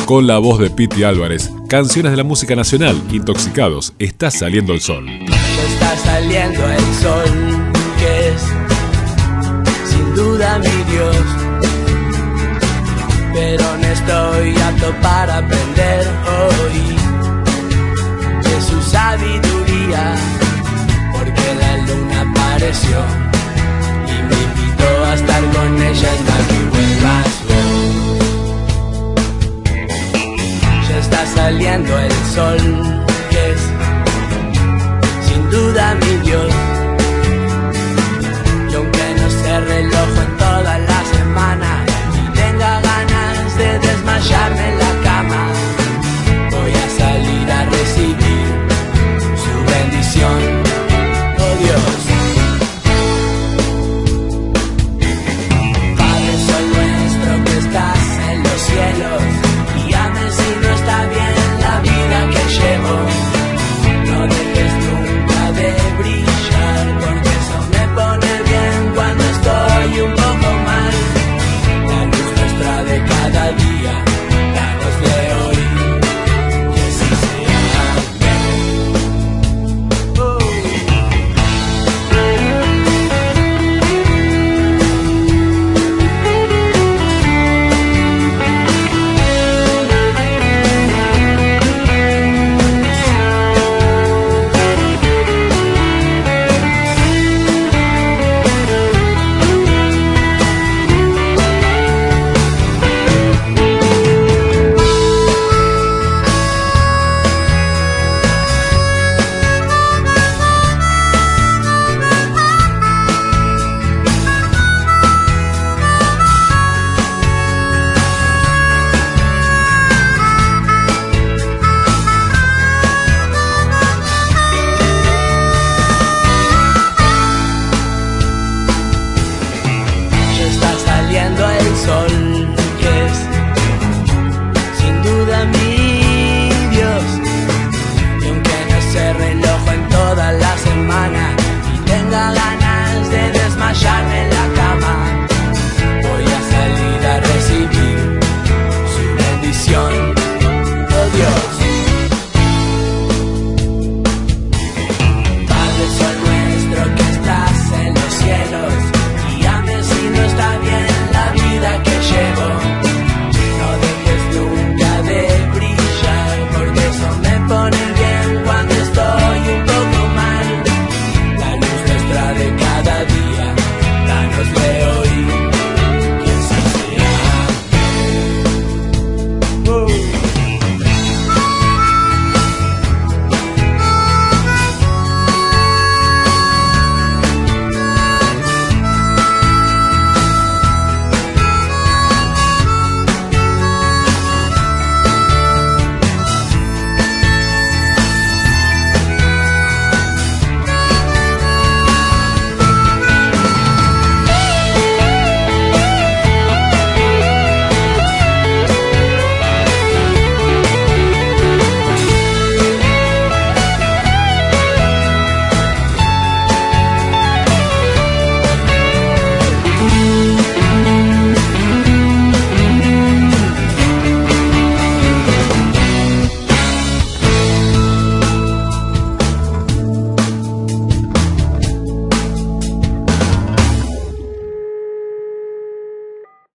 Con la voz de Piti Álvarez, canciones de la música nacional, Intoxicados, Está saliendo el sol. Está saliendo el sol, que es sin duda mi Dios, pero no estoy apto para aprender hoy de su sabiduría, porque la luna apareció y me invitó a estar con ella.